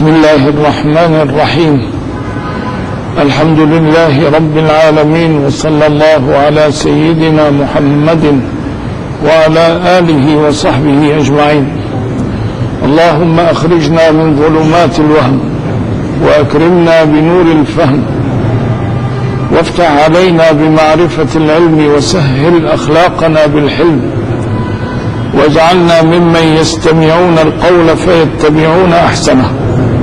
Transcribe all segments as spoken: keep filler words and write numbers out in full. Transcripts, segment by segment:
بسم الله الرحمن الرحيم. الحمد لله رب العالمين، وصلى الله على سيدنا محمد وعلى آله وصحبه أجمعين. اللهم أخرجنا من ظلمات الوهم وأكرمنا بنور الفهم، وافتح علينا بمعرفة العلم، وسهل أخلاقنا بالحلم، واجعلنا ممن يستمعون القول فيتبعون أحسنه.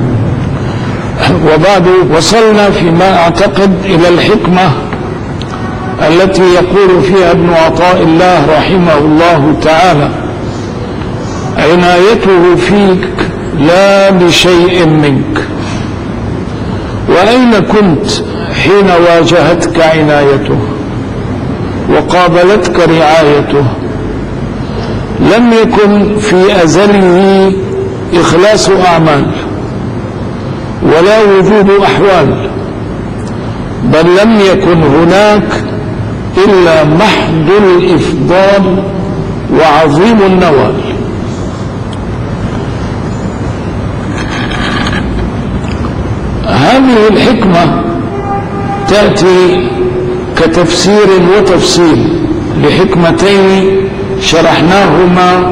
وبعد، وصلنا فيما أعتقد إلى الحكمة التي يقول فيها ابن عطاء الله رحمه الله تعالى: عنايته فيك لا لشيء منك. وأين كنت حين واجهتك عنايته وقابلتك رعايته؟ لم يكن في أزله إخلاص أعمال ولا وجود أحوال، بل لم يكن هناك إلا محض الإفضال وعظيم النوال. هذه الحكمة تأتي كتفسير وتفصيل لحكمتين شرحناهما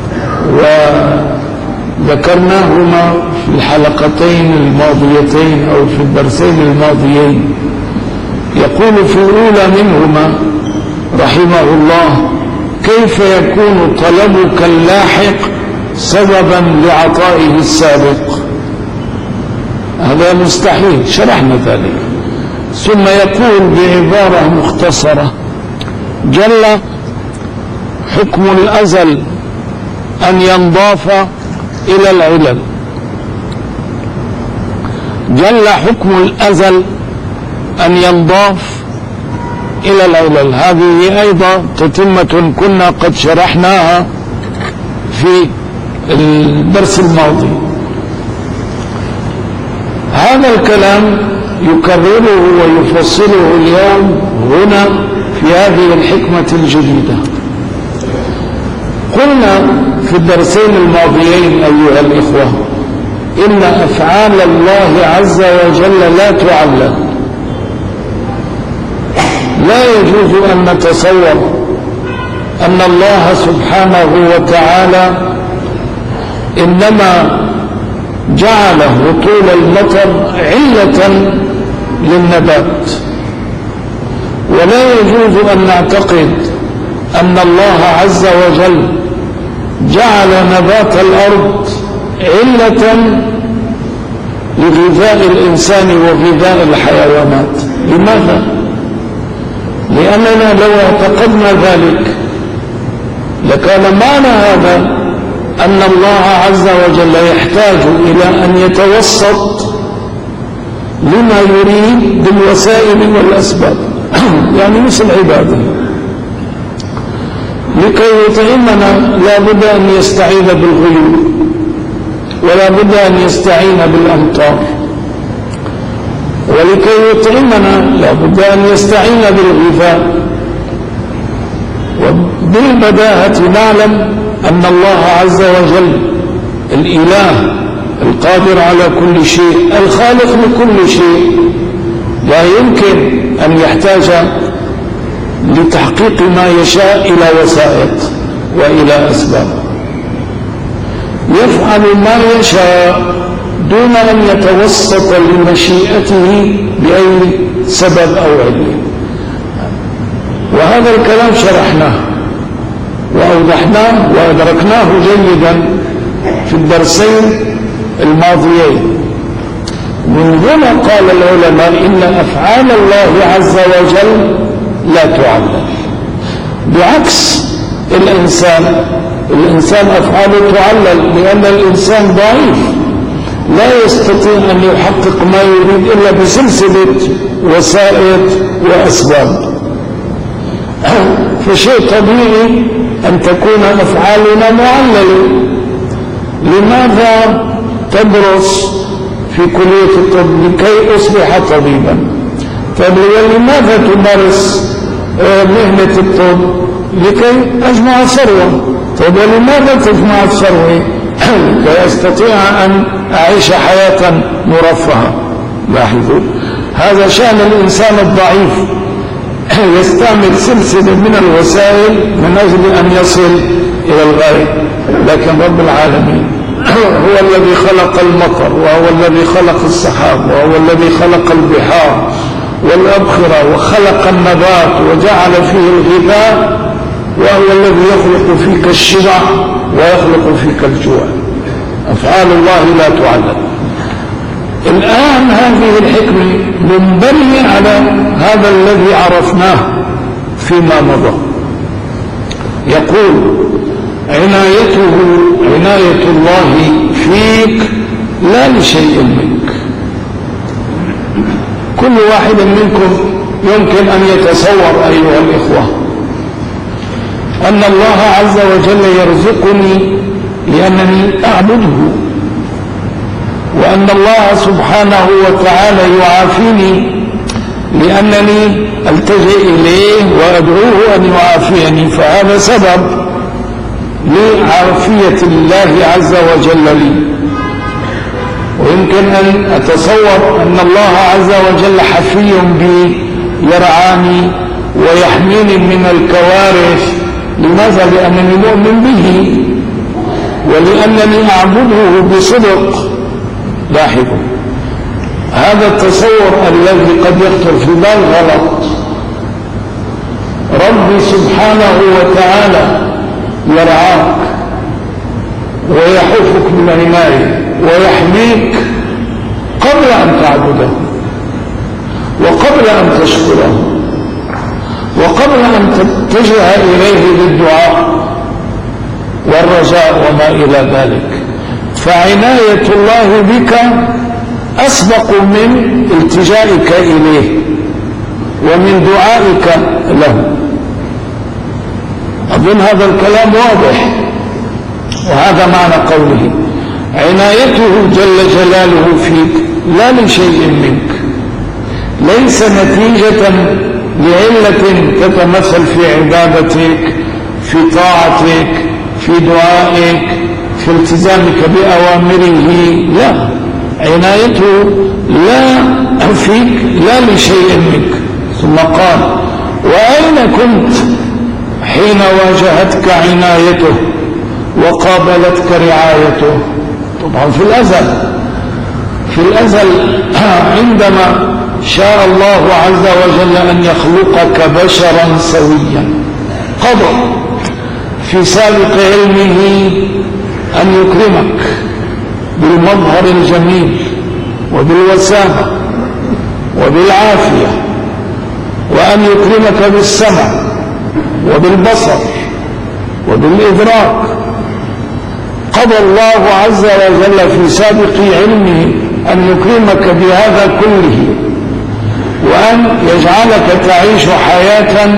وذكرناهما في الحلقتين الماضيتين أو في الدرسين الماضيين. يقول في الأولى منهما رحمه الله: كيف يكون طلبك اللاحق سببا لعطائه السابق؟ هذا مستحيل، شرحنا ذلك. ثم يقول بعبارة مختصرة: جل حكم الأزل أن ينضاف إلى العلل. جل حكم الأزل أن ينضاف إلى العلل. هذه أيضا تتمة كنا قد شرحناها في الدرس الماضي. هذا الكلام يكرره ويفصله اليوم هنا في هذه الحكمة الجديدة. قلنا في الدرسين الماضيين أيها الإخوة إن أفعال الله عز وجل لا تعلل. لا يجوز أن نتصور أن الله سبحانه وتعالى إنما جعل هطول المطر علة للنبات، ولا يجوز أن نعتقد أن الله عز وجل جعل نبات الأرض علة لغذاء الإنسان وغذاء الحيوانات. لماذا؟ لأننا لو اعتقدنا ذلك لكان معنى هذا أن الله عز وجل يحتاج إلى أن يتوسط لما يريد بالوسائل والأسباب يعني مثل عباده. لكي يطعمنا لا بد أن يستعين بالغيوم، ولا بد أن يستعين بالأمطار، ولكي يطعمنا لا بد أن يستعين بالغذاء. وبالبداهة نعلم أن الله عز وجل الإله القادر على كل شيء الخالق لكل شيء لا يمكن أن يحتاج لتحقيق ما يشاء إلى وسائط وإلى أسباب. يفعل ما يشاء دون أن يتوسط لمشيئته بأي سبب أو علة. وهذا الكلام شرحناه وأوضحناه وأدركناه جيدا في الدرسين الماضيين. من هنا قال العلماء إن أفعال الله عز وجل لا تعلل، بعكس الإنسان. الإنسان أفعاله تعلل لأن الإنسان ضعيف لا يستطيع أن يحقق ما يريد إلا بسلسلة وسائط وأسباب. فشيء طبيعي أن تكون أفعالنا معللة. لماذا تدرس في كلية الطب؟ لكي أصبح طبيبا. طيب ولماذا تمارس مهنة الطب؟ لكي أجمع ثروة. طيب ولماذا تجمع الثروة؟ لكي أستطيع أن أعيش حياة مرفهة. لاحظوا هذا شأن الإنسان الضعيف، يستعمل سلسلة من الوسائل من أجل أن يصل إلى الغاية. لكن رب العالمين هو الذي خلق المطر، وهو الذي خلق السحاب، وهو الذي خلق البحار والأبخرة، وخلق النبات وجعل فيه الغذاء، وهو الذي يخلق فيك الشبع ويخلق فيك الجوع. أفعال الله لا تعلم. الآن هذه الحكمة منبنية على هذا الذي عرفناه فيما مضى. يقول عنايته عناية الله فيك لا لشيء منك. كل واحد منكم يمكن أن يتصور أيها الإخوة أن الله عز وجل يرزقني لأنني أعبده، وأن الله سبحانه وتعالى يعافيني لأنني ألتجئ إليه وأدعوه أن يعافيني، فهذا سبب لعافية الله عز وجل لي. ويمكن أن أتصور أن الله عز وجل حفي بي يرعاني ويحميني من الكوارث. لماذا؟ لأنني مؤمن به ولأنني أعبده بصدق. لاحظوا هذا التصور الذي قد يخطر في بال غلط. ربي سبحانه وتعالى يرعاك ويحفك بالعناية ويحميك قبل أن تعبده، وقبل أن تشكره، وقبل أن تتجه إليه بالدعاء والرجاء وما إلى ذلك. فعناية الله بك أسبق من التجائك إليه ومن دعائك له. أظن هذا الكلام واضح، وهذا معنى قوله عنايته جل جلاله فيك لا لشيء منك، ليس نتيجة لعلة تتمثل في عبادتك، في طاعتك، في دعائك، في التزامك بأوامره. لا، عنايته لا فيك لا لشيء منك. ثم قال وأين كنت حين واجهتك عنايته وقابلتك رعايته؟ طبعا في الأزل في الأزل عندما شاء الله عز وجل أن يخلقك بشرا سويا، قضى في سابق علمه أن يكرمك بالمظهر الجميل وبالوسامة وبالعافية، وأن يكرمك بالسمع وبالبصر وبالإدراك. قضى الله عز وجل في سابق علمه أن يكرمك بهذا كله، وأن يجعلك تعيش حياة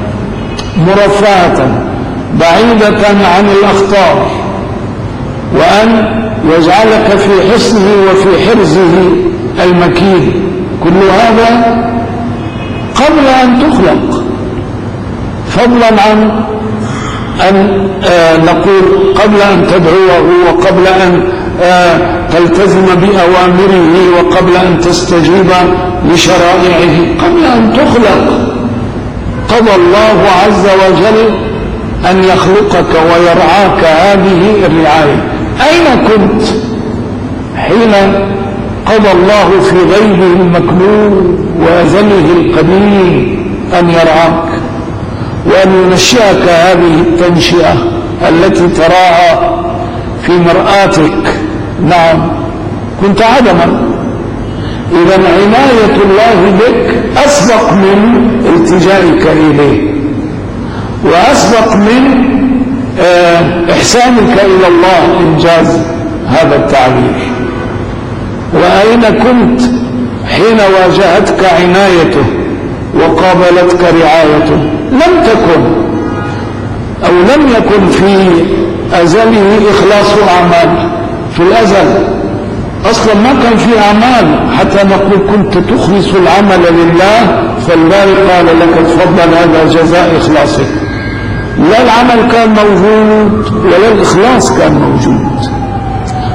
مرفهة بعيدة عن الأخطار، وأن يجعلك في حصنه وفي حرزه المكين. كل هذا قبل أن تخلق، فضلا عن أن آه نقول قبل أن تدعوه، وقبل أن آه تلتزم بأوامره، وقبل أن تستجيب لشرائعه، قبل أن تخلق قضى الله عز وجل أن يخلقك ويرعاك هذه الرعاية. أين كنت حين قضى الله في غيبه المكنون وأزله القديم أن يرعاك وأن ينشئك هذه التنشئة التي تراها في مرآتك؟ نعم، كنت عدما. إذا عناية الله بك أسبق من التجائك إليه، وأسبق من إحسانك إلى الله، إنجاز هذا التعبير. وأين كنت حين واجهتك عنايته وقابلتك رعايته؟ لم تكن أو لم يكن في أزله إخلاص أعمال. في الأزل أصلا ما كان في أعمال حتى نقول كنت تخلص العمل لله، فالباري قال لك تفضل هذا جزاء إخلاصك. لا العمل كان موجود ولا الإخلاص كان موجود.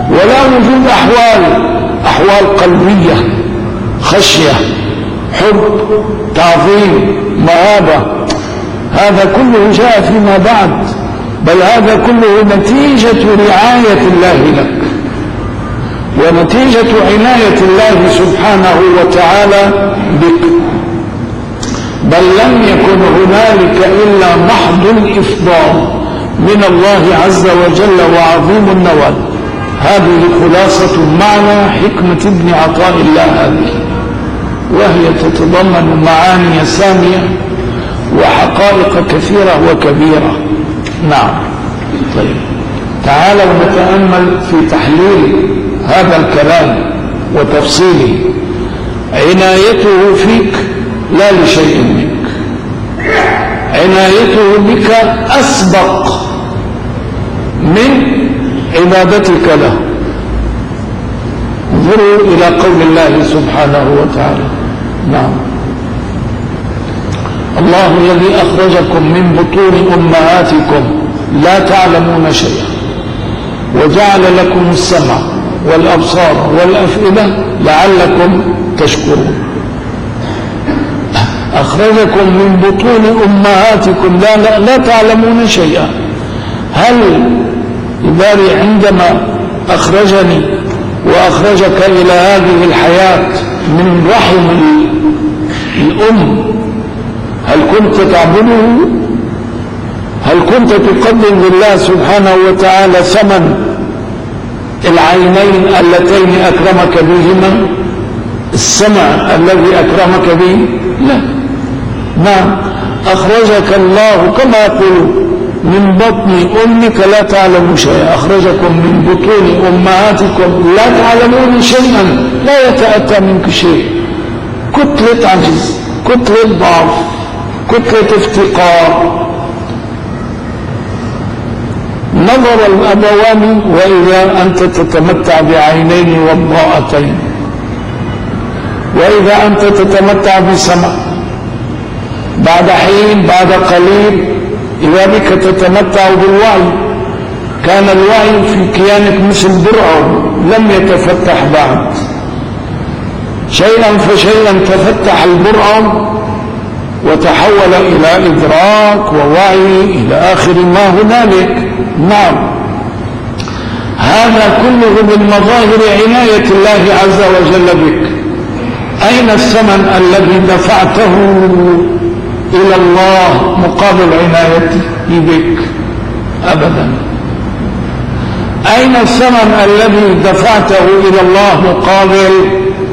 ولا وجود أحوال أحوال قلبية، خشية، حب، تعظيم، مهابة، هذا كله جاء فيما بعد، بل هذا كله نتيجة رعاية الله لك ونتيجة عناية الله سبحانه وتعالى بك. بل لم يكن هنالك إلا محض الإفضال من الله عز وجل وعظيم النوال. هذه خلاصة معنى حكمة ابن عطاء الله هذه، وهي تتضمن معاني سامية وحقائق كثيرة وكبيرة. نعم. طيب تعالوا نتأمل في تحليل هذا الكلام وتفصيله. عنايته فيك لا لشيء منك، عنايته بك أسبق من عبادتك له. انظروا إلى قول الله سبحانه وتعالى. نعم. الله الذي أخرجكم من بطون أمهاتكم لا تعلمون شيئا وجعل لكم السمع والأبصار والأفئدة لعلكم تشكرون. أخرجكم من بطون أمهاتكم لا, لا, لا تعلمون شيئا. هل يباري عندما أخرجني وأخرجك إلى هذه الحياة من رحم الأم، هل كنت تعبده؟ هل كنت تقدم لله سبحانه وتعالى ثمن العينين اللتين أكرمك بهما، السمع الذي أكرمك به؟ لا. نعم. أخرجك الله كما يقول من بطن أمك لا تعلم شيئا، أخرجكم من بطون أمهاتكم لا تعلمون شيئا، لا يتأتى منك شيء. كتلة عجز، كتلة ضعف، كتلة افتقار. نظر الأبوان وإذا أنت تتمتع بعينين وضاءتين، وإذا أنت تتمتع بسمع، بعد حين بعد قليل إذا بك تتمتع بالوعي. كان الوعي في كيانك مثل درع لم يتفتح بعد، شيئا فشيئا تفتح البرع وتحول إلى إدراك ووعي إلى آخر ما هنالك. نعم. هذا كله من مظاهر عناية الله عز وجل بك. أين الثمن الذي دفعته إلى الله مقابل عنايته بك؟ أبدا. أين الثمن الذي دفعته إلى الله مقابل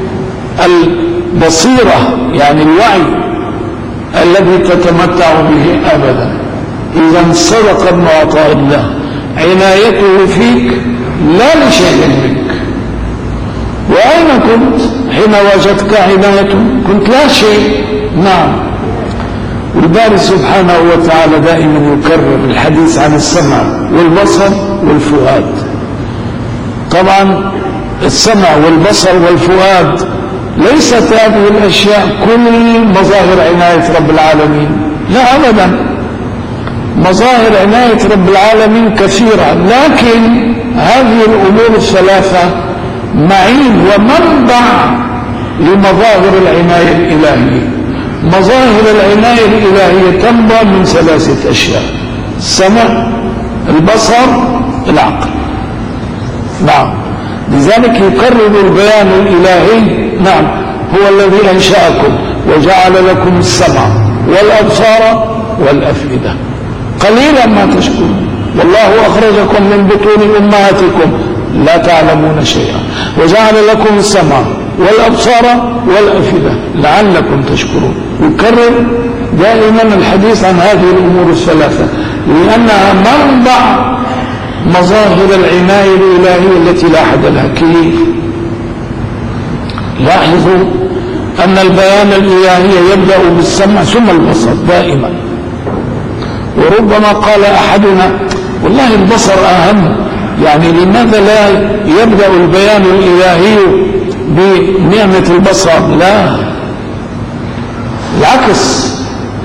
البصيرة يعني الوعي الذي تتمتع به؟ أبدا. إذا صدق ابن عطاء الله، عنايته فيك لا لشيء منك. وأين كنت حين وجدتك عنايته؟ كنت لا شيء. نعم. والباري سبحانه وتعالى دائما يكرر الحديث عن السمع والبصر والفؤاد. طبعا السمع والبصر والفؤاد ليست هذه الأشياء كل مظاهر عناية رب العالمين، لا أبدا. مظاهر عناية رب العالمين كثيرة، لكن هذه الأمور الثلاثة معين ومنبع لمظاهر العناية الإلهية. مظاهر العناية الإلهية تنبع من ثلاثة أشياء: السمع، البصر، العقل. نعم. لذلك يكرر البيان الإلهي. نعم. هو الذي أنشأكم وجعل لكم السمع والأبصار والأفئدة قليلا ما تشكرون. والله أخرجكم من بطون أمهاتكم لا تعلمون شيئا وجعل لكم السمع والأبصار والأفئدة لعلكم تشكرون. يكرر دائما الحديث عن هذه الأمور الثلاثة لأنها منبع مظاهر العناية الإلهية التي لا حد لها. كيف؟ لاحظوا أن البيان الإلهي يبدأ بالسمع ثم البصر دائما. وربما قال أحدنا والله البصر أهم، يعني لماذا لا يبدأ البيان الإلهي بنعمة البصر؟ لا، العكس،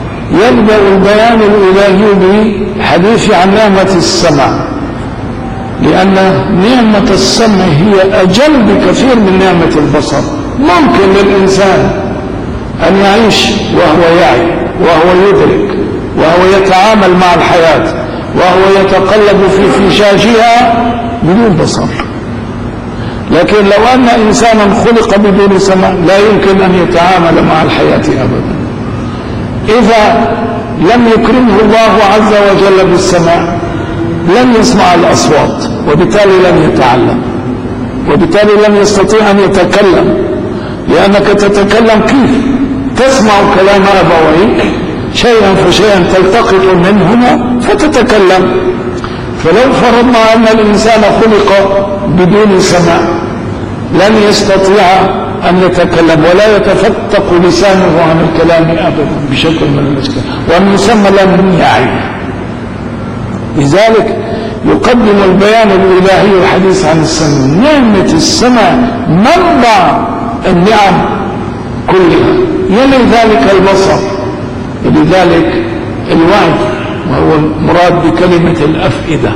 يبدأ البيان الإلهي بحديث عن نعمة السمع لأن نعمة السمع هي أجل بكثير من نعمة البصر. ممكن للإنسان أن يعيش وهو يعي وهو يدرك وهو يتعامل مع الحياة وهو يتقلب في فشاشها بدون بصر، لكن لو أن إنسانا خلق بدون سمع لا يمكن أن يتعامل مع الحياة أبدا. إذا لم يكرمه الله عز وجل بالسمع لن يسمع الأصوات، وبالتالي لن يتعلم، وبالتالي لن يستطيع أن يتكلم، لأنك تتكلم كيف؟ تسمع كلام أبويك شيئا فشيئا تلتقط منهما فتتكلم. فلو فرضنا أن الإنسان خلق بدون سمع لن يستطيع أن يتكلم ولا يتفتق لسانه عن الكلام أبدا بشكل من الأشكال، وأن يسمى لم يعي. لذلك يقدم البيان الإلهي الحديث عن السمع. نعمة السمع منبع النعم كلها، يلي ذلك البصر، لذلك الوعي، وهو المراد بكلمة الأفئدة.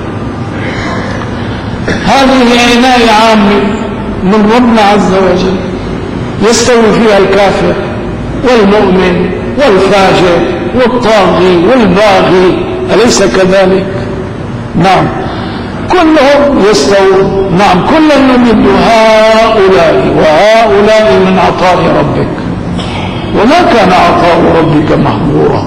هذه عناية عامة من ربنا عز وجل يستوي فيها الكافر والمؤمن والفاجر والطاغي والباغي، أليس كذلك؟ نعم، كلهم يستوون. نعم، كل نمد هؤلاء وهؤلاء من عطاء ربك، وما كان عطاء ربك محظورا.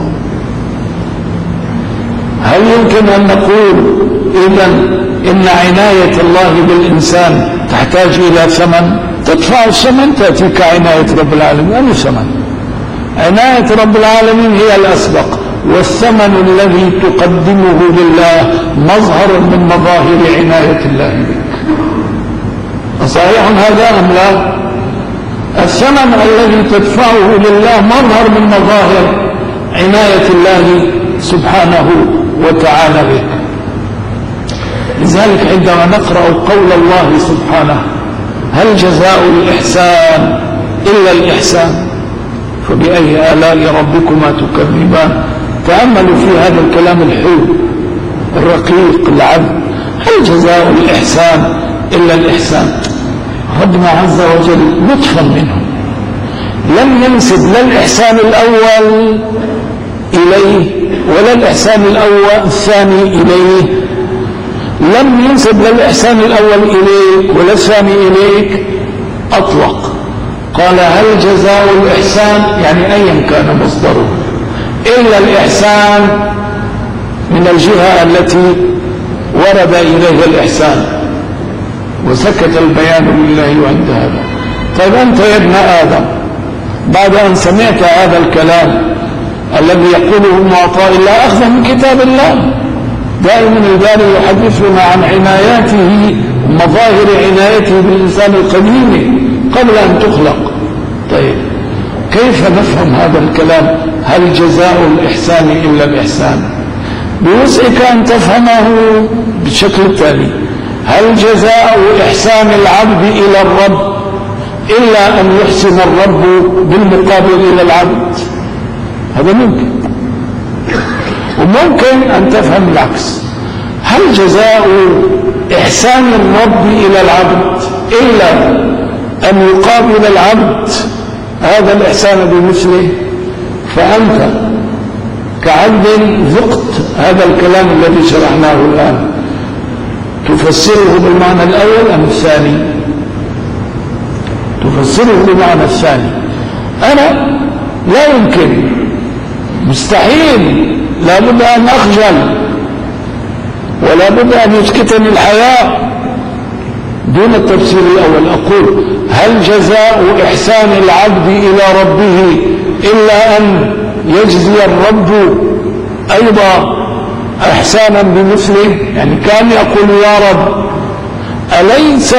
هل يمكن أن نقول إذن إن عناية الله بالإنسان تحتاج إلى ثمن؟ تدفع الثمن تأتيك عناية رب العالمين. أي ثمن؟ عناية رب العالمين هي الأسبق، والثمن الذي تقدمه لله مظهر من مظاهر عناية الله بك. صحيح هذا أم لا؟ الثمن الذي تدفعه لله مظهر من مظاهر عناية الله سبحانه وتعالى بك. لذلك عندما نقرأ قول الله سبحانه هل جزاء الإحسان إلا الإحسان فبأي آلاء ربكما تكذبان، تأملوا في هذا الكلام الحلو الرقيق العذب. هل جزاء الإحسان إلا الإحسان؟ ربنا عز وجل لطفا منه لم ينسب لا الإحسان الأول إليه ولا الإحسان الأول الثاني إليه، لم ينسب لا الإحسان الأول إليك ولا الثاني إليك، أطلق قال هل جزاء الإحسان، يعني أيا كان مصدره، إلا الإحسان من الجهة التي ورد إليها الإحسان، وسكت البيان لله عند هذا. طيب أنت يا ابن آدم بعد أن سمعت هذا الكلام الذي يقوله معطاء الله أخذ من كتاب الله، دائما الباري يحدثنا عن عناياته ومظاهر عنايته بالإنسان القديم قبل أن تخلق. طيب كيف نفهم هذا الكلام هل جزاء الإحسان إلا الإحسان؟ بوسعك أن تفهمه بالشكل التالي: هل جزاء إحسان العبد إلى الرب إلا أن يحسن الرب بالمقابل إلى العبد؟ هذا ممكن. وممكن أن تفهم العكس: هل جزاء إحسان الرب إلى العبد إلا أن يقابل العبد هذا الإحسان بمثله؟ فأنت كعبد ذقت هذا الكلام الذي شرحناه الآن، تفسره بالمعنى الأول أم الثاني؟ تفسره بالمعنى الثاني. أنا لا يمكن، مستحيل، لا بد أن أخجل ولا بد أن يسكتني الحياء دون التفسير الأول. أقول: هل جزاء إحسان العبد إلى ربه إلا أن يجزي الرب أيضا إحسانا بمثله؟ يعني كان يقول: يا رب، أليس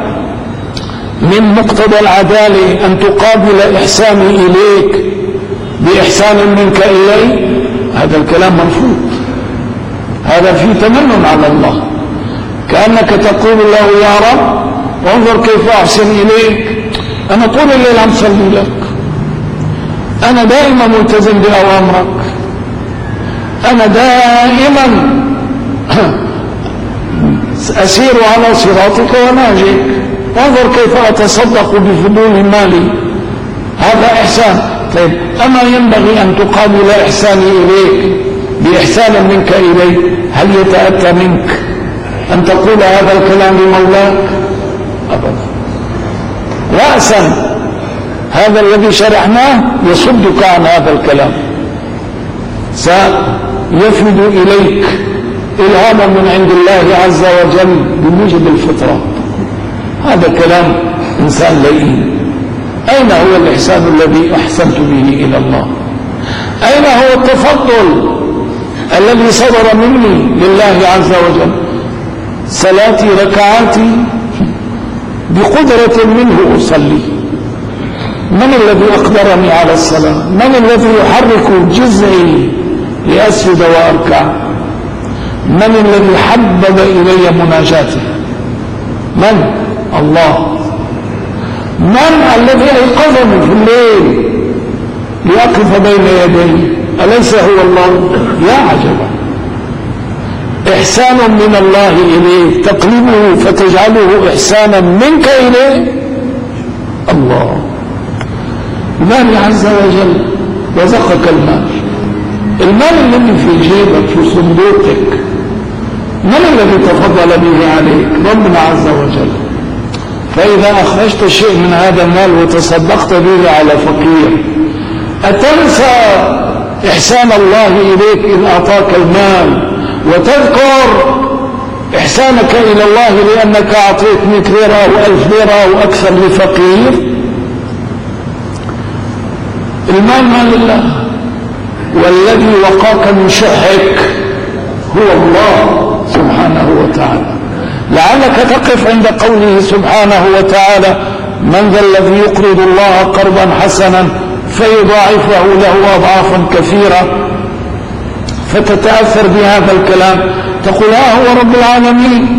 من مقتضى العدالة أن تقابل إحساني إليك بإحسان منك إلي؟ هذا الكلام مرفوض، هذا فيه تمنن على الله، كأنك تقول له: يا رب، وانظر كيف أحسن إليك، أنا طول الليل عم صلي لك، أنا دائما ملتزم بأوامرك، أنا دائما أسير على صراطك ونهجك، انظر كيف أتصدق بفضول مالي، هذا إحسان. طيب أما ينبغي أن تقابل إحساني إليك بإحسان منك إلي؟ هل يتأتى منك أن تقول هذا الكلام لمولاك؟ أبدا. رأسا هذا الذي شرحناه يصدك عن هذا الكلام، سيفد إليك إلهاما من عند الله عز وجل بموجب الفطرة. هذا كلام إنسان لئيم. أين هو الإحسان الذي أحسنت به إلى الله؟ أين هو التفضل الذي صدر مني لله عز وجل؟ صلاتي ركعاتي بقدرة منه أصلي. من الذي أقدرني على الصلاة؟ من الذي يحرك جزعي لأسجد وأركع؟ من الذي حبب إلي مناجاته؟ من؟ الله. من الذي أيقظني في الليل لأقف بين يديه؟ أليس هو الله؟ يا عجبا، إحسان من الله إليك تقلبه فتجعله إحسانا منك إليه. الله المال عز وجل رزقك المال، المال الذي في جيبك في صندوقك من الذي تفضل به عليك؟ ربنا عز وجل. فإذا أخرجت شيء من هذا المال وتصدقت به على فقير، أتنسى إحسان الله إليك إذ أعطاك المال وتذكر إحسانك إلى الله لأنك أعطيت مئة ليرة أو ألف ليرة أو أكثر لفقير؟ المال مال الله، والذي وقاك من شحك هو الله سبحانه وتعالى. لعلك تقف عند قوله سبحانه وتعالى: من ذا الذي يقرض الله قرضا حسنا فيضاعفه له أضعافا كثيرة، فتتأثر بهذا الكلام، تقول ها هو رب العالمين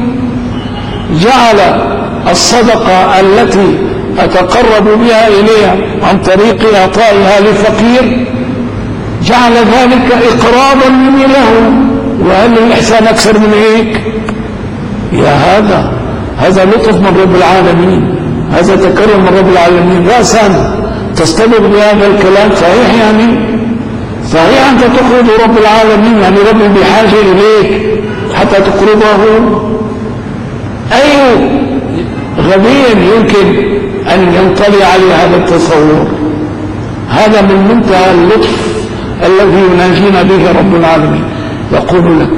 جعل الصدقة التي أتقرب بها إليها عن طريق إعطائها لفقير، جعل ذلك إقرابا مني له، وهل الإحسان أكثر من هيك؟ يا هذا هذا لطف من رب العالمين، هذا تكرم من رب العالمين. رأسا تستدل بهذا الكلام صحيح، يعني صحيح أنت تقرض رب العالمين، يعني رب بحاجة إليك حتى تقرضه. أي غبي يمكن أن ينطلي على هذا التصور؟ هذا من منتهى اللطف الذي يناجينا به رب العالمين. يقول لك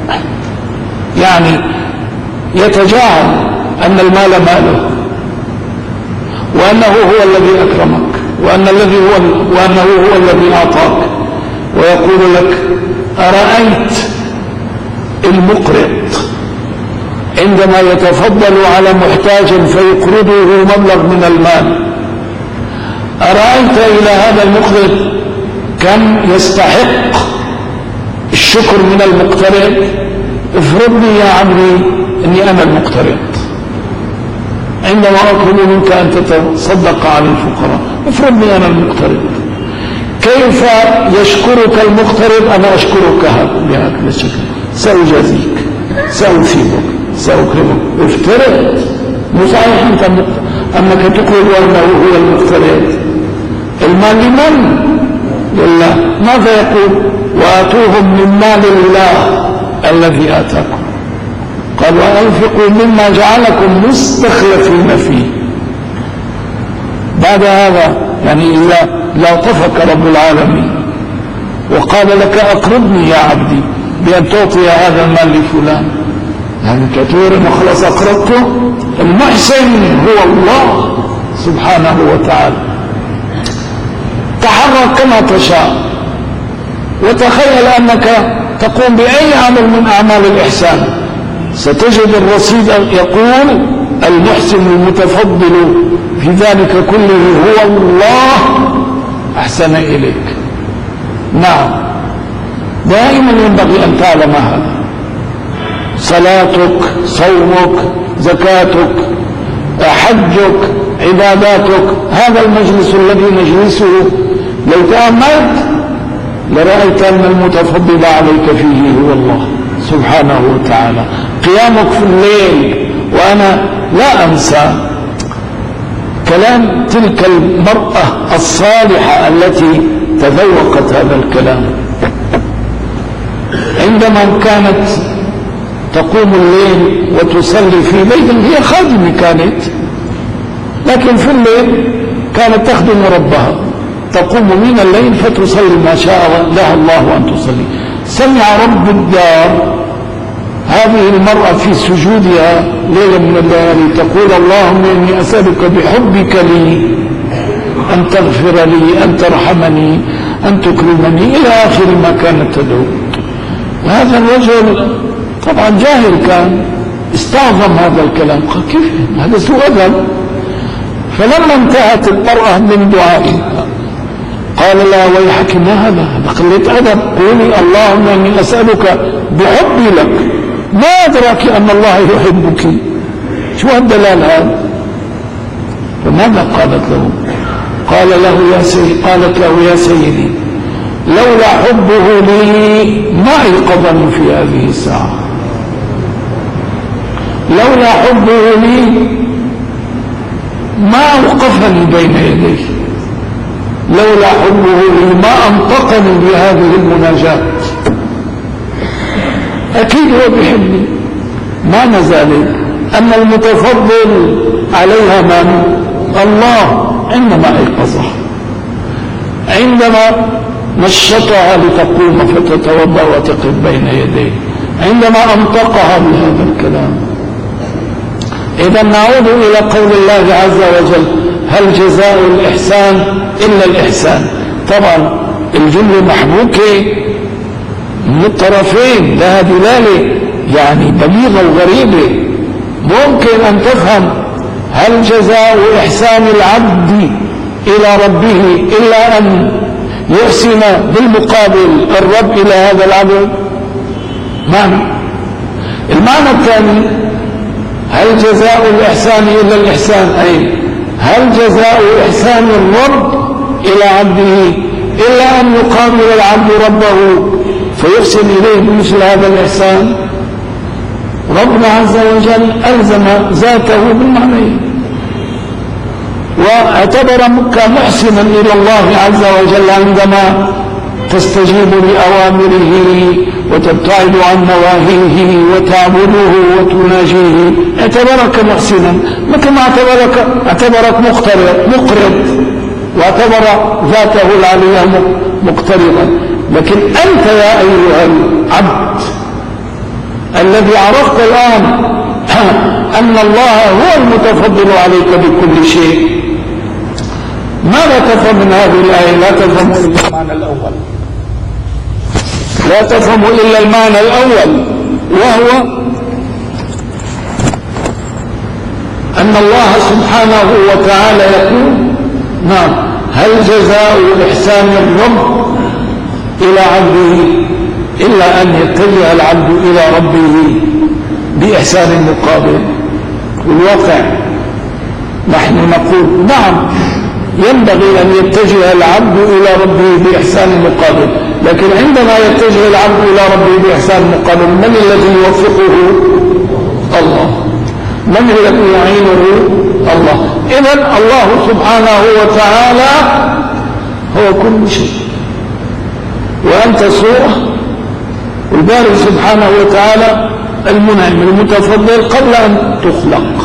يعني يتجاهل أن المال ماله، وأنه هو الذي أكرمك، وأن الذي هو وأنه هو الذي أعطاك، ويقول لك: أرأيت المقرض عندما يتفضل على محتاج فيقرضه مبلغ من المال، أرأيت إلى هذا المقرض كم يستحق الشكر من المقترض؟ افرضني يا عمري أني أنا المقترض، عندما أطلب منك أن تتصدق على الفقراء، افرضني أنا المقترض، كيف يشكرك المقترض؟ أنا أشكرك بهذا الشكل، سأجازيك، سأثيبك، سأكرمك. افترض، مو صحيح أنت أنك تقول أنه هو المقترض. المال لمن؟ لله. ماذا يقول؟ وآتوهم من مال الله الذي آتاكم. قال: وأنفقوا مما جعلكم مستخلفين فيه. بعد هذا يعني إذا لاطفك رب العالمين وقال لك: أقرضني يا عبدي بأن تعطي هذا المال لفلان، يعني كثير وخلص أقرضته. المحسن هو الله سبحانه وتعالى. تحرك كما تشاء، وتخيل أنك تقوم بأي عمل من أعمال الإحسان، ستجد الرصيد يقول: المحسن المتفضل في ذلك كله هو الله أحسن إليك. نعم، دائما ينبغي أن تعلم هذا. صلاتك، صومك، زكاتك، حجك، عباداتك، هذا المجلس الذي نجلسه لو تأملت لرأيت أن المتفضل عليك فيه هو الله سبحانه وتعالى. قيامك في الليل، وأنا لا أنسى كلام تلك المرأة الصالحة التي تذوقت هذا الكلام عندما كانت تقوم الليل وتصلي في بيت، هي خادمة كانت، لكن في الليل كانت تخدم ربها، تقوم من الليل فتصلي ما شاء لها الله أن تصلي. سمع رب الدار هذه المرأة في سجودها ليلة من الليالي تقول اللهم إني أسألك بحبك لي أن تغفر لي، أن ترحمني، أن تكرمني، إلى آخر ما كانت تدعو. وهذا الرجل طبعا جاهل كان، استعظم هذا الكلام، قال كيف هذا سوء أدب. فلما انتهت المرأة من دعائها قال لا ويحك ما هذا، هذا قلة أدب، قولي اللهم إني أسألك بحبي لك، ما أدراك أن الله يحبك، شو الدلال هذا؟ فماذا قالت له؟ قال له يا سيدي قالت له يا سيدي لولا حبه لي ما أيقظني في هذه الساعة، لولا حبه لي ما أوقفني بين يديه، لولا حبه لي ما أنطقني بهذه المناجاة، أكيد هو بيحبني. ما نزال أن المتفضل عليها من؟ الله، عندما أيقظها، عندما نشطها لتقوم فتتوضأ وتقف بين يديه، عندما أنطقها بهذا الكلام. إذا نعود إلى قول الله عز وجل هل جزاء الإحسان إلا الإحسان. طبعا الجملة محبوكة من الطرفين، لها دلالة يعني بليغة وغريبة. ممكن أن تفهم هل جزاء إحسان العبد إلى ربه إلا أن يحسن بالمقابل الرب إلى هذا العبد؟ معنى المعنى الثاني هل جزاء الإحسان إلا الإحسان، أي هل جزاء إحسان الرب إلى عبده إلا أن يقابل العبد ربه فيحسن إليه بمثل هذا الإحسان؟ ربنا عز وجل ألزم ذاته بالمعنى واعتبرك محسنا إلى الله عز وجل عندما تستجيب لأوامره وتبتعد عن نواهيه وتعبده وتناجيه، اعتبرك محسنا، مثل ما اعتبرك اعتبرك مقترض مقرض واعتبر ذاته العليا مقترضا. لكن أنت يا أيها العبد الذي عرفت الآن أن الله هو المتفضل عليك بكل شيء، ماذا تفهم من هذه الآية؟ لا تفهم إلا المعنى الأول، لا تفهم إلا المعنى الأول، وهو أن الله سبحانه وتعالى يقول نعم هل جزاء إحسان الرب إلى عبده إلا أن يتجه العبد إلى ربه بإحسان مقابل. والواقع نحن نقول نعم ينبغي أن يتجه العبد إلى ربه بإحسان مقابل، لكن عندما يتجه العبد إلى ربه بإحسان مقابل من الذي يوفقه؟ الله. من الذي يعينه؟ الله. إذن الله سبحانه وتعالى هو كل شيء، وأنت صورة، والبارئ سبحانه وتعالى المنعم المتفضل قبل أن تخلق.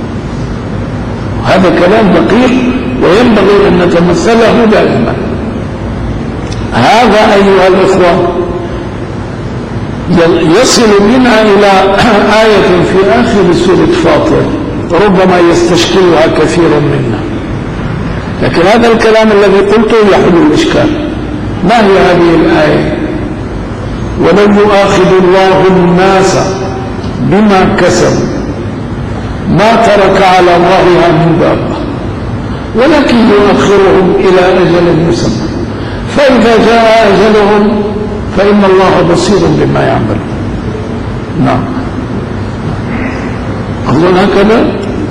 هذا كلام دقيق وينبغي أن نتمثله دائما. هذا أيها الإخوة يصل بنا إلى آية في آخر سورة فاطر ربما يستشكلها كثير منا، لكن هذا الكلام الذي قلته يحل الإشكال. ما هي هذه الآية؟ ولو يؤاخذ الله الناس بما كسبوا ما ترك على ظهرها من دابة ولكن يؤخرهم إلى أجل مسمى فإذا جاء أجلهم فإن الله بصير بما يعمل. نعم أظن هكذا،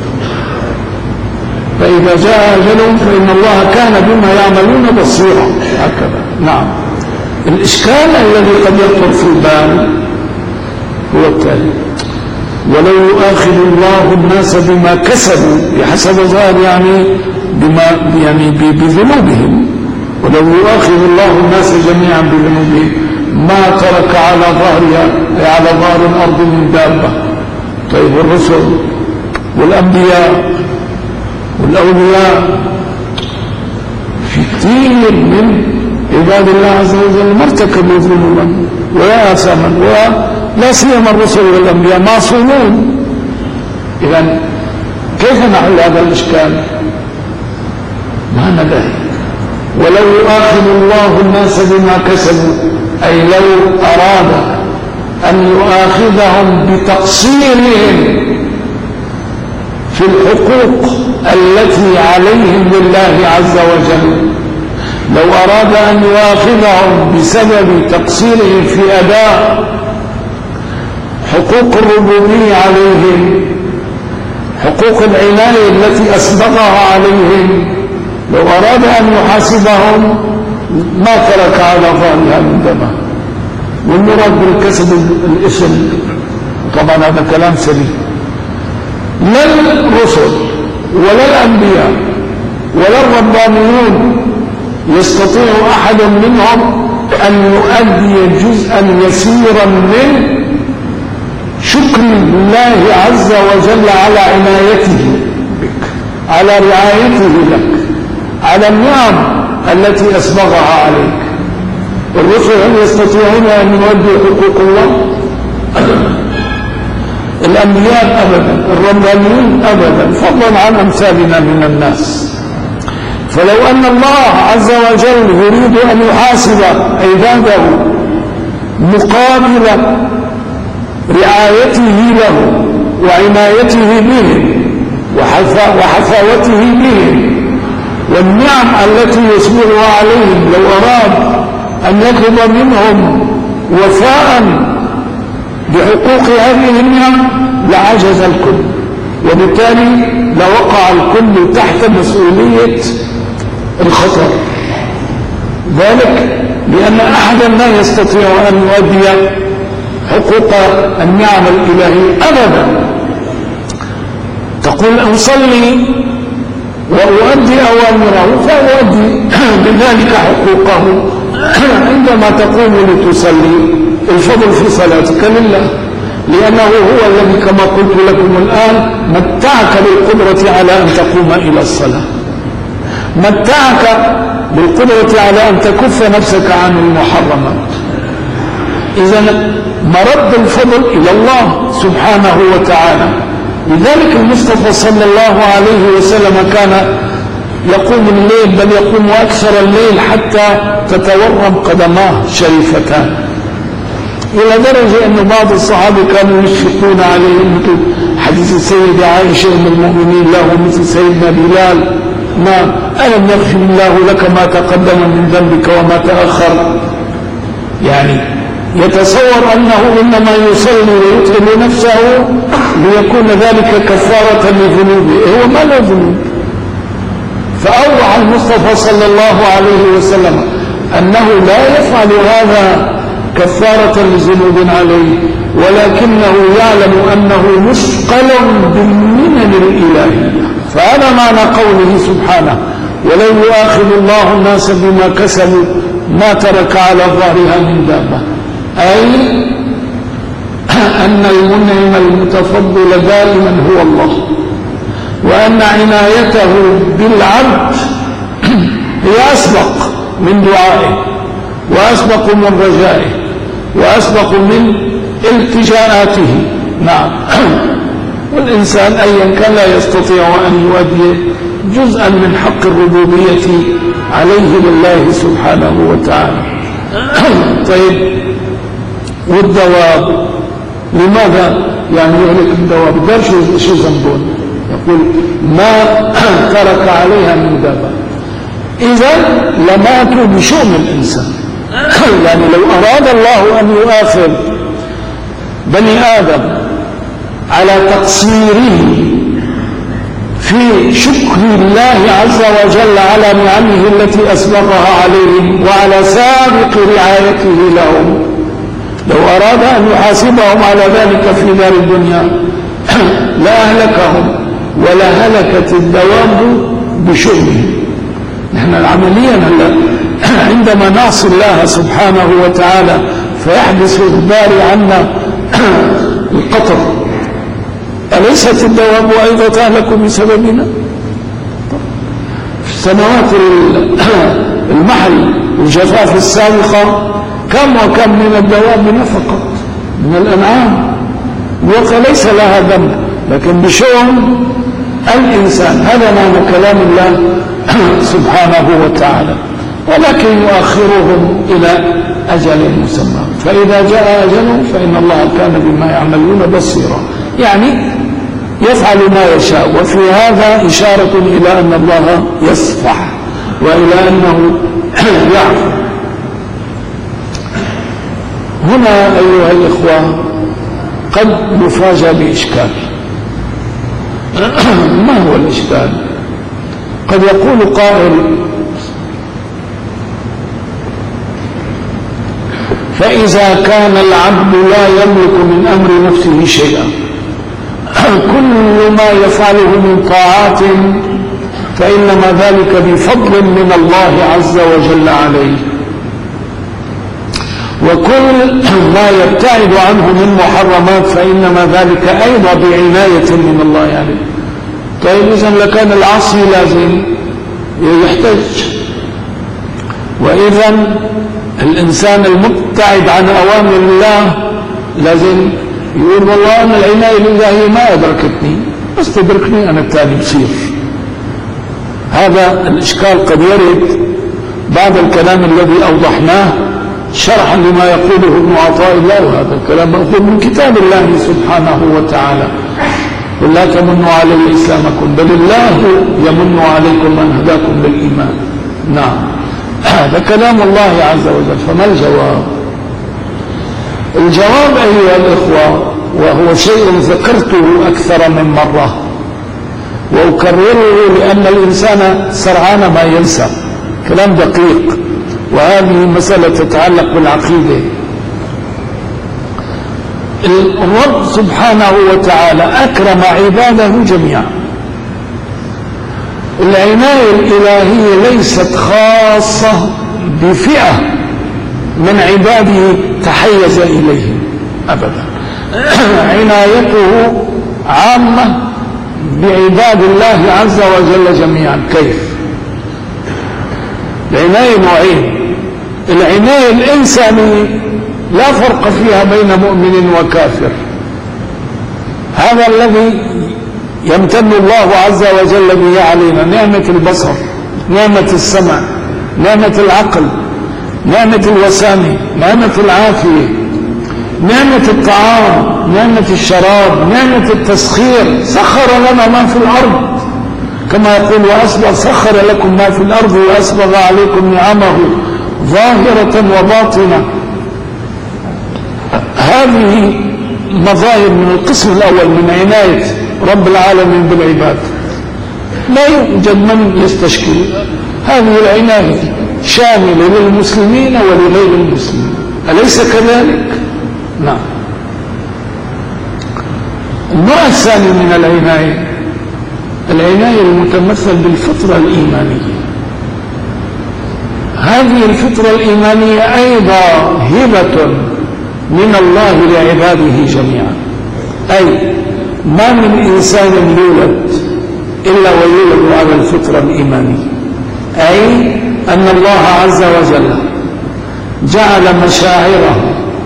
فإذا جاء أجلهم فإن الله كان بما يعملون بصيرا، هكذا. نعم. الإشكال الذي قد يخطر في البال هو التالي: ولو يؤاخذ الله الناس بما كسبوا بحسب ظاهر يعني بما يعني بذنوبهم، ولو يؤاخذ الله الناس جميعا بذنوبهم ما ترك على ظهرها أي على ظهر الأرض من دابة. طيب الرسل والأنبياء والأولياء في كثير من عباد الله عز وجل ما ارتكبوا ذنوبا ولا آثاما، ولا سيما الرسل والأنبياء معصومون. إذن كيف نحل هذا الإشكال؟ ما ندري. ولو يؤاخذ الله الناس بما كسبوا أي لو أراد أن يؤاخذهم بتقصيرهم في الحقوق التي عليهم لله عز وجل، لو أراد أن يؤاخذهم بسبب تقصيرهم في أداء حقوق الربوبية عليهم، حقوق العناية التي أسبغها عليهم، لو أراد أن يحاسبهم ما ترك على ظهرها من دمه. والمراد بالكسب الاسم، طبعا هذا كلام سليم. لا الرسل ولا الأنبياء ولا الربانيون يستطيع أحد منهم أن يؤدي جزءا يسيرا من شكر الله عز وجل على عنايته بك، على رعايته لك، على النعم التي أسبغها عليك. الرسل هم يستطيعون أن يؤدوا حقوق الله؟ الأنبياء أبدا، الربانيون أبدا، فضلا عن أمثالنا من الناس. فلو أن الله عز وجل يريد أن يحاسب عباده مقابل رعايته له وعنايته بهم وحفاوته بهم والنعم التي يسبغها عليهم، لو أراد أن يطلب منهم وفاء بحقوق هذه النعم لعجز الكل، وبالتالي لوقع الكل تحت مسؤولية الخطر. ذلك لأن أحدا لا يستطيع أن يؤدي حقوق النعم الإلهية أبدا. تقول أصلي وأؤدي أوامره فأؤدي بذلك حقوقه. عندما تقوم لتصلي الفضل في صلاتك لله، لأنه هو الذي كما قلت لكم الآن متعك بالقدرة على أن تقوم إلى الصلاة، متعك بالقدرة على أن تكف نفسك عن المحرمات. إذن مرد الفضل إلى الله سبحانه وتعالى. لذلك المصطفى صلى الله عليه وسلم كان يقوم الليل، بل يقوم أكثر الليل حتى تتورم قدماه شريفتان، إلى درجة أن بعض الصحابة كانوا يشفقون عليه، مثل حديث السيدة عائشة أم المؤمنين له مثل سيدنا بلال: ما ألم يغفر الله لك ما تقدم من ذنبك وما تأخر؟ يعني يتصور أنه إنما يصلي ويتعب نفسه ليكون ذلك كفارة لذنوبه، هو ما له ذنوب. فأوضح المصطفى صلى الله عليه وسلم أنه لا يفعل هذا كفارة لذنوب عليه، ولكنه يعلم أنه مثقل بالمنن الإلهية. فهذا معنى قوله سبحانه: ولو يؤاخذ الله الناس بما كسبوا ما ترك على ظهرها من دابة، أي أن المنعم المتفضل دائما هو الله، وأن عنايته بالعبد هي أسبق من دعائه وأسبق من رجائه وأسبق من التجاءاته. نعم. والإنسان أيا كان لا يستطيع أن يؤدي جزءا من حق الربوبية عليه لله سبحانه وتعالى. طيب، والدواب لماذا يعني يهلك الدواب؟ قال شو شو ذنبون؟ يقول ما ترك عليها من دابة. إذا لماتوا بشؤم الإنسان. يعني لو أراد الله أن يؤاخذ بني آدم على تقصيره في شكر الله عز وجل على نعمه التي أسبقها عليهم وعلى سابق رعايته لهم، لو أراد أن يحاسبهم على ذلك في دار الدنيا لا أهلكهم ولا هلكت الدواب بشؤمهم. نحن العمليا عندما نعصي الله سبحانه وتعالى فيحدث الباري عنا القطر، أليست الدواب أيضا تهلك بسببنا؟ في السنوات المحل الجفاف السابقة كم وكم من الدواب نفقت من الأنعام وليس لها ذنب، لكن بشؤم الإنسان. هذا معنى كلام الله سبحانه وتعالى. ولكن يؤخرهم إلى أجل مسمى، فإذا جاء أجله فإن الله كان بما يعملون بصيرا، يعني يفعل ما يشاء. وفي هذا إشارة إلى أن الله يصفح وإلى أنه يعفو. هنا أيها الإخوة قد نفاجأ بإشكال. ما هو الإشكال؟ قد يقول قائل: فإذا كان العبد لا يملك من أمر نفسه شيئا، كل ما يفعله من طاعات فإنما ذلك بفضل من الله عز وجل عليه، وكل ما يبتعد عنه من محرمات فإنما ذلك أيضا بعناية من الله عليه. طيب إذن لكان العصي لازم يحتج، وإذن الإنسان المبتعد عن أوامر الله لازم يقول: والله أنا العناية الإلهية ما أدركتني، بس تدركني أنا التالي بصير. هذا الإشكال قد يرد بعد الكلام الذي أوضحناه شرحا لما يقوله ابن عطاء الله، وهذا الكلام مأخوذ من كتاب الله سبحانه وتعالى: قل لا تمنوا علي إسلامكم بل الله يمن عليكم أن هداكم للإيمان. نعم، هذا كلام الله عز وجل. فما الجواب؟ الجواب أيها الإخوة، وهو شيء ذكرته أكثر من مرة وأكرره لأن الإنسان سرعان ما ينسى، كلام دقيق، وهذه مسألة تتعلق بالعقيدة. الرب سبحانه وتعالى أكرم عباده جميعا. العناية الإلهية ليست خاصة بفئة من عباده تحيز إليهم أبدا، عنايته عامة بعباد الله عز وجل جميعا. كيف؟ العناية نوعين: العناية الإنسانية لا فرق فيها بين مؤمن وكافر، هذا الذي يمتن الله عز وجل به علينا، نعمة البصر، نعمة السمع، نعمة العقل، نعمة الوسامة، نعمة العافية، نعمة الطعام، نعمة الشراب، نعمة التسخير. سخر لنا ما في الأرض كما يقول: وأسبغ سخر لكم ما في الأرض وأسبغ عليكم نعمه ظاهرة وباطنة. هذه مظاهر من القسم الأول من عناية رب العالمين بالعباد، لا يوجد من يستشكل. هذه العناية شاملة للمسلمين ولغير المسلمين، أليس كذلك؟ نعم. النوع الثاني من العناية العناية المتمثل بالفطرة الإيمانية. هذه الفطرة الإيمانية أيضا هبة من الله لعباده جميعا، أي ما من إنسان يولد إلا ويولد على الفطرة الإيمانية، أي أن الله عز وجل جعل مشاعره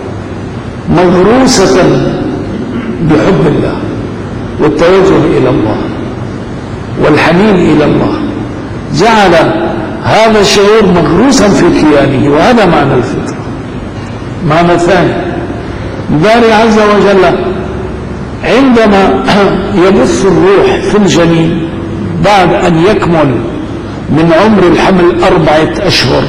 مغروسة بحب الله والتوجه إلى الله والحنين إلى الله، جعل هذا الشعور مغروسا في كيانه، وهذا معنى الفطرة. معنى ثاني: الباري عز وجل عندما يبث الروح في الجنين بعد أن يكمل من عمر الحمل أربعة أشهر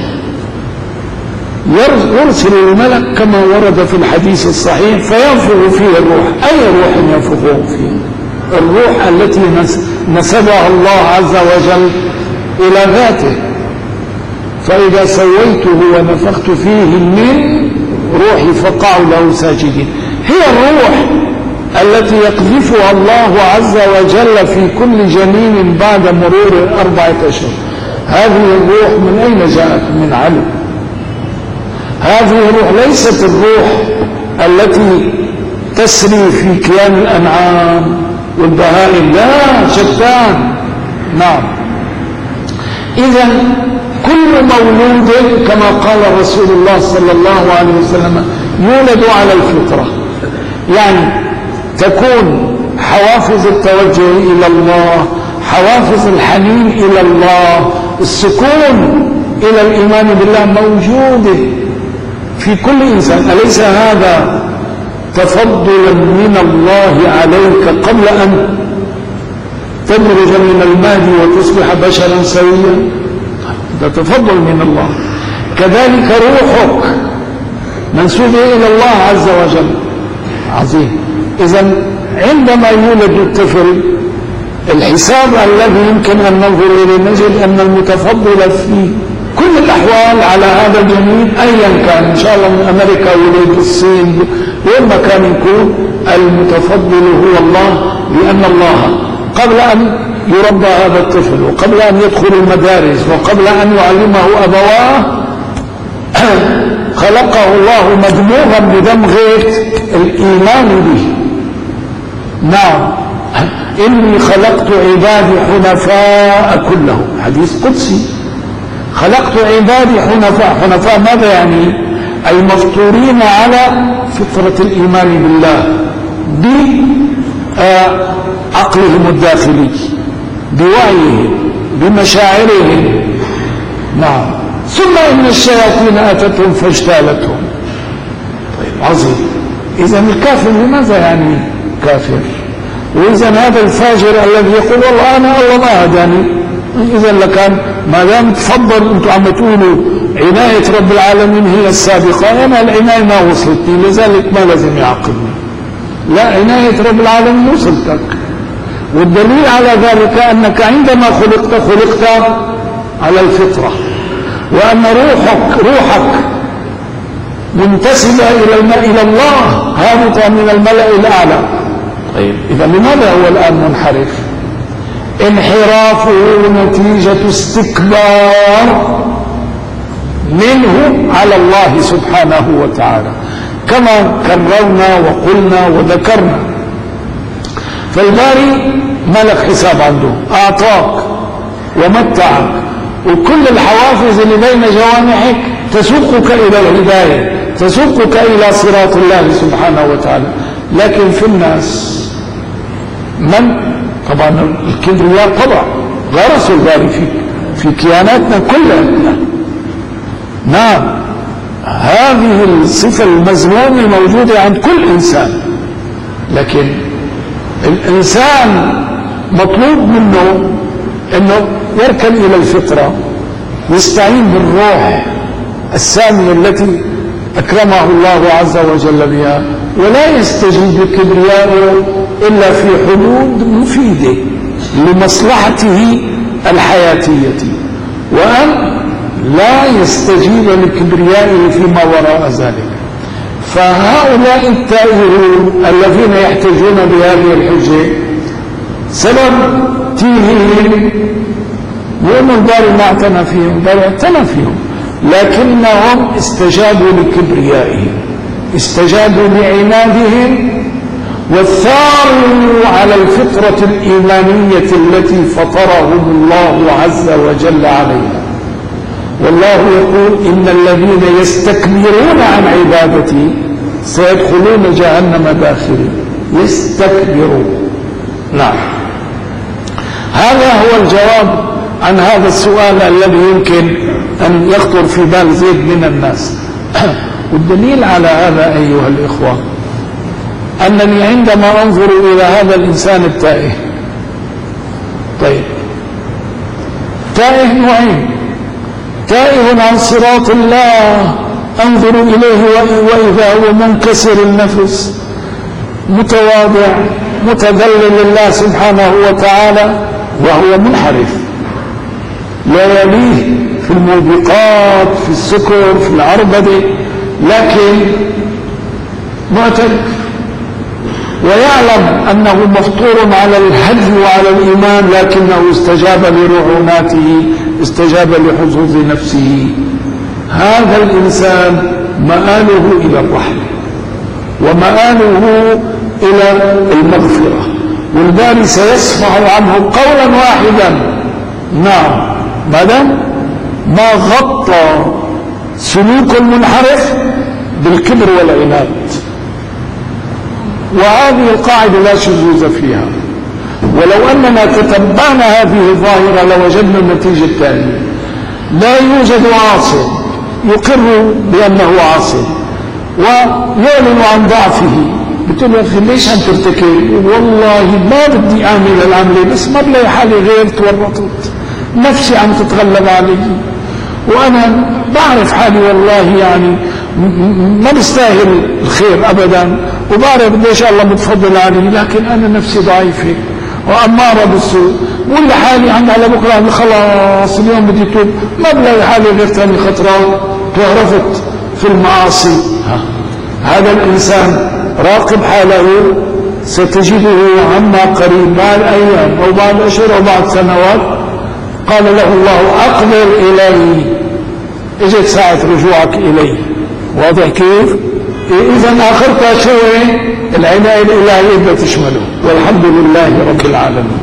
يرسل الملك كما ورد في الحديث الصحيح فينفخ فيه الروح. أي روح ينفخه فيه؟ الروح التي نسبها الله عز وجل إلى ذاته. فإذا سويته ونفخت فيه من روحي فقعوا له ساجدين. هي الروح التي يقذفها الله عز وجل في كل جنين بعد مرور أربعة أشهر. هذه الروح من أين جاءت؟ من علم. هذه الروح ليست الروح التي تسري في كيان الأنعام والبهائم، لا، شتان. نعم. إذا كل مولود كما قال رسول الله صلى الله عليه وسلم يولد على الفطرة، يعني تكون حوافز التوجه إلى الله، حوافز الحنين إلى الله، السكون إلى الإيمان بالله موجودة في كل إنسان. أليس هذا تفضلا من الله عليك قبل أن تدرج من المهد وتصبح بشرا سويا؟ هذا تفضل من الله. كذلك روحك منسوبة إلى الله عز وجل. عظيم. إذن عندما يولد الطفل، الحساب الذي يمكن أن ننظر إليه نجد أن المتفضل في كل الأحوال على هذا الجنين أيا كان، إن شاء الله من أمريكا ولد الصين وين ما كان يكون، المتفضل هو الله، لأن الله قبل أن يربى هذا الطفل وقبل أن يدخل المدارس وقبل أن يعلمه أبواه خلقه الله مدموغا بدمغة الإيمان به. نعم. إني خلقت عبادي حنفاء كلهم، حديث قدسي. خلقت عبادي حنفاء. حنفاء ماذا يعني؟ أي مفطورين على فطرة الإيمان بالله بعقلهم الداخلي، بوعيهم، بمشاعرهم. نعم. ثم إن الشياطين أتتهم فاجتالتهم. طيب، عظيم. إذا الكافر لماذا يعني كافر؟ وإذا هذا الفاجر الذي يقول والله أنا الله ما هداني، إذا لكان ما دام تفضل أنتم عم تقولوا عناية رب العالمين هي السابقة، أنا العناية ما وصلتني، لذلك ما لازم يعاقبني. لا، عناية رب العالمين وصلتك، والدليل على ذلك أنك عندما خلقت خلقت على الفطرة، وأن روحك روحك منتسبة إلى إلى الله، هابطة من الملأ الأعلى. طيب، إذا لماذا هو الآن منحرف؟ انحرافه نتيجة استكبار منه على الله سبحانه وتعالى، كما كررنا وقلنا وذكرنا. فالباري ما لك حساب عنده، أعطاك ومتعك، وكل الحوافز اللي بين جوانحك تسوقك إلى الهداية، تسوقك إلى صراط الله سبحانه وتعالى. لكن في الناس من طبعا الكبرياء طبعا غرسوا الباري في في كياناتنا كلها. نعم، هذه الصفة المذمومة موجودة عند كل إنسان، لكن الإنسان مطلوب منه أنه يركن إلى الفطرة، يستعين بالروح السامية التي أكرمه الله عز وجل بها، ولا يستجيب لكبريائه إلا في حدود مفيدة لمصلحته الحياتية، وأن لا يستجيب لكبريائه فيما وراء ذلك. فهؤلاء التائهون الذين يحتجون بهذه الحجة سبب تيههم، وأن الباري ما اعتنى فيهم، الباري اعتنى فيهم، لكنهم استجابوا لكبريائهم، استجابوا لعنادهم، وثاروا على الفطرة الإيمانية التي فطرهم الله عز وجل عليها. والله يقول إن الذين يستكبرون عن عبادتي سيدخلون جهنم داخلين. يستكبرون. نعم، هذا هو الجواب عن هذا السؤال الذي يمكن أن يخطر في بال زيد من الناس. والدليل على هذا أيها الإخوة أنني عندما أنظر إلى هذا الإنسان التائه، طيب، تائه نوعين: تائه عن صراط الله أنظر إليه وإذا هو منكسر النفس متواضع متذلل لله سبحانه وتعالى، وهو منحرف لا يليه في الموبقات، في السكر، في العربدة، لكن معتد ويعلم أنه مفطور على الهدي وعلى الإيمان، لكنه استجاب لرعوناته، استجاب لحظوظ نفسه. هذا الإنسان مآله إلى الرحمة ومآله إلى المغفرة، والباري سيصفح عنه قولا واحدا. نعم، ماذا؟ ما غطى سلوك المنحرف بالكبر والعناد. وهذه القاعدة لا شذوذ فيها، ولو أننا تتبعنا هذه الظاهرة لوجدنا النتيجة التالية: لا يوجد عاص يقر بأنه عاص ويعلن عن ضعفه. بتقول له أخي ليش عم ترتكب؟ والله ما بدي أعمل العملية، بس ما بلاقي حالي غير تورطت، نفسي عم تتغلب علي، وأنا بعرف حالي والله يعني ما بستاهل الخير أبدا، وبعرف قديش الله متفضل علي، لكن أنا نفسي ضعيفة وأمارة بالسوء، بقول لحالي عند على بكرة خلاص اليوم بدي توب، ما بلاقي حالي غير ثاني خطرة توهرفت في المعاصي. هذا الإنسان راقب حاله، ستجده عما قريب بعد أيام أو بعد أشهر أو بعد سنوات قال له الله أقبل إلي، اجت ساعة رجوعك إلي. واضح كيف؟ إذا آخرتها شو؟ العناية الإلهية بدها تشمله، والحمد لله رب العالمين.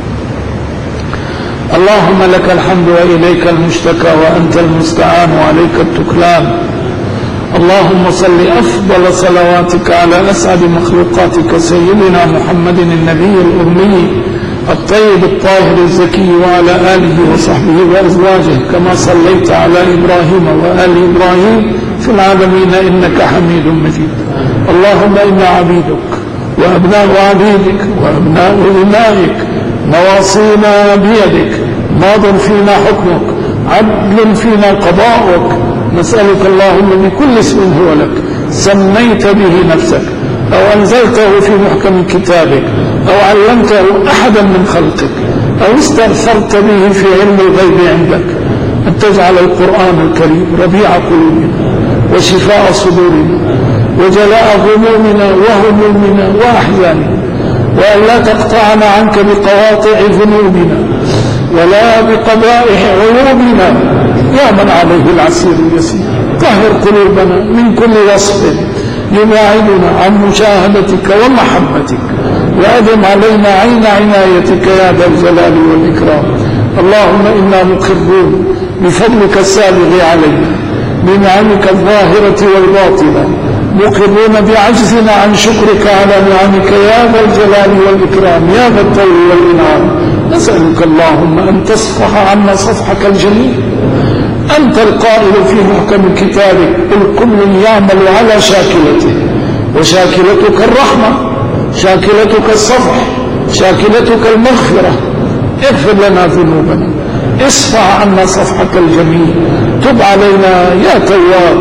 اللهم لك الحمد وإليك المشتكى وأنت المستعان وعليك التكلان. اللهم صل أفضل صلواتك على أسعد مخلوقاتك سيدنا محمد النبي الأمي الطيب الطاهر الزكي وعلى آله وصحبه وأزواجه، كما صليت على إبراهيم وآل إبراهيم في العالمين إنك حميد مجيد. اللهم إنا عبيدك وأبناء عبيدك وأبناء إمائك، نواصينا بيدك، ماض فينا حكمك، عدل فينا قضاؤك. نسألك اللهم بكل اسم هو لك سميت به نفسك أو أنزلته في محكم كتابك أو علمته أحدا من خلقك أو استأثرت به في علم الغيب عندك، أن تجعل القرآن الكريم ربيع قلوبنا وشفاء صدورنا وجلاء غمومنا وهمومنا وأحزاننا، وأن لا تقطعنا عنك بقواطع ذنوبنا ولا بقبائح عيوبنا، يا من عليه العسير اليسير. طهر قلوبنا من كل وصف يباعدنا عن مشاهدتك ومحبتك، وأدم علينا عين عنايتك يا ذا الجلال والإكرام. اللهم إنا مقرون بفضلك السابغ علينا بنعمك الظاهرة والباطنة، مقرون بعجزنا عن شكرك على نعمك يا ذا الجلال والإكرام يا ذا الطول والإنعام. نسألك اللهم أن تصفح عنا صفحك الجميل. أنت القائل في محكم كتابك: قل كل يعمل على شاكلته، وشاكلتك الرحمة، شاكلتك الصفح، شاكلتك المغفرة. اغفر لنا ذنوبنا، اصفح عنا صفحك الجميل، تب علينا يا تواب.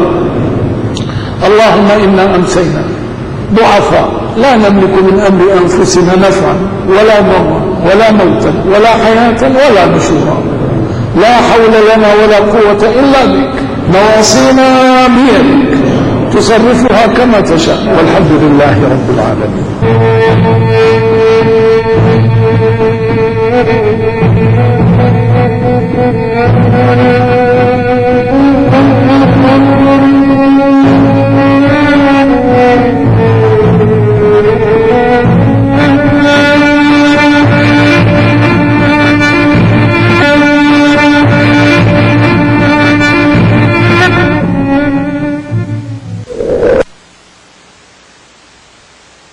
اللهم إنا أمسينا ضعفاء لا نملك من أمر أنفسنا نفعا ولا ضرا ولا موتا ولا حياة ولا نشورا، لا حول لنا ولا قوة إلا بك، نواصينا بيدك تصرفها كما تشاء، والحمد لله رب العالمين.